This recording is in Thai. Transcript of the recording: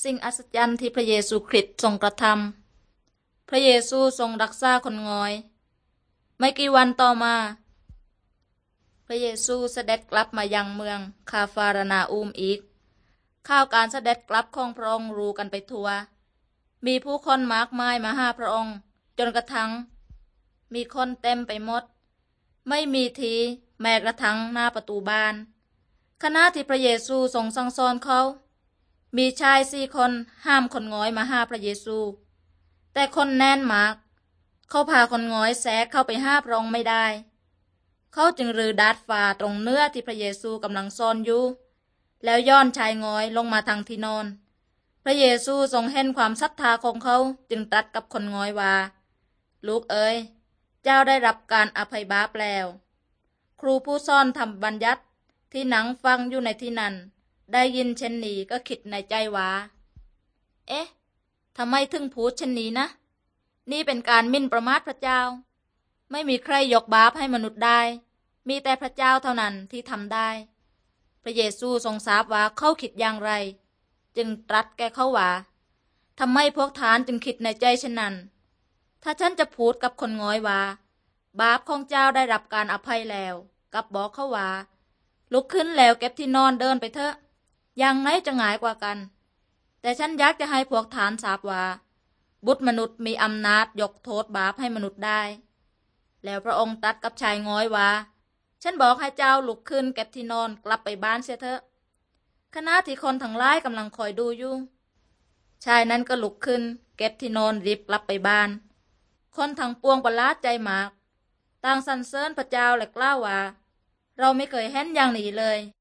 สิ่งอัศจรรย์ที่พระเยซูคริสต์ทรงกระทำพระเยซูทรงรักษาคนงอยไม่กี่วันต่อมาพระเยซูเสด็จกลับมายังเมืองคาฟาร์นาอูมอีกข่าวการเสด็จกลับของพระองค์รู้กันไปทั่วมีผู้คนมากมายมาหาพระองค์จนกระทั่งมีคนเต็มไปหมดไม่มีที่แม้กระทั่งหน้าประตูบ้านขณะที่พระเยซูทรงสั่งสอนเขามีชาย4 คนห้ามคนง้อยมาหาพระเยซูแต่คนแน่นมากเขาพาคนง้อยแทรกเข้าไปหาพระองค์ไม่ได้เขาจึงรื้อดาดฟ้าตรงเนื้อที่พระเยซูกำลังซ่อนอยู่แล้วย้อนชายง้อยลงมาทางที่นอนพระเยซูทรงเห็นความศรัทธาของเขาจึงตรัสกับคนง้อยว่าลูกเอ๋ยเจ้าได้รับการอภัยบาปแล้วครูผู้สอนธรรมบัญญัติที่นั่งฟังอยู่ในที่นั้นได้ยินเช่นนี้ก็คิดในใจว่าเอ๊ะทำไมถึงพูดเช่นนี้นะนี่เป็นการหมิ่นประมาทพระเจ้าไม่มีใครยกบาปให้มนุษย์ได้มีแต่พระเจ้าเท่านั้นที่ทำได้พระเยซูทรงทราบว่าเขาคิดอย่างไรจึงตรัสแก่เขาว่าทำไมพวกท่านจึงคิดในใจเช่นนั้นถ้าฉันจะพูดกับคนง้อยว่าบาปของเจ้าได้รับการอภัยแล้วกับบอกเขาว่าลุกขึ้นแล้วเก็บที่นอนเดินไปเถอะอย่างไหนจะง่ายกว่ากันแต่ฉันอยากจะให้พวกท่านทราบว่าบุตรมนุษย์มีอำนาจยกโทษบาปให้มนุษย์ได้แล้วพระองค์ตรัสกับชายง้อยว่าฉันบอกให้เจ้าลุกขึ้นเก็บที่นอนกลับไปบ้านเสียเถอะขณะที่คนทั้งหลายกำลังคอยดูอยู่ชายนั้นก็ลุกขึ้นเก็บที่นอนรีบกลับไปบ้านคนทั้งปวงประหลาดใจมากต่างสรรเสริญพระเจ้าและกล่าวว่าเราไม่เคยเห็นอย่างนี้เลย